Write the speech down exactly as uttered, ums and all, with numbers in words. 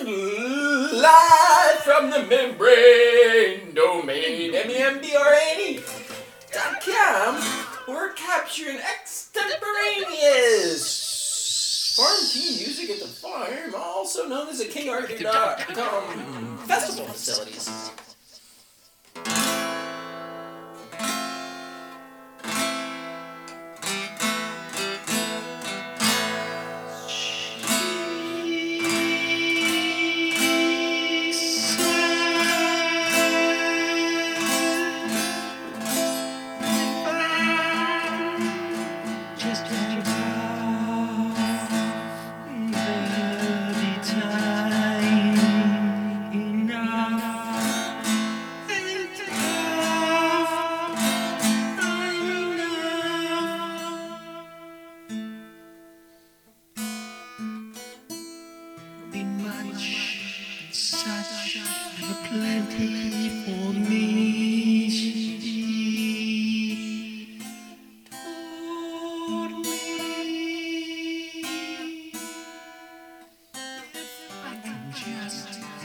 Live from the membrane domain, M E M B R A N E dot com, we're capturing extemporaneous farm team music at the farm, also known as the King Arthur dot com festival facilities. Such a plenty for me. Told me I can just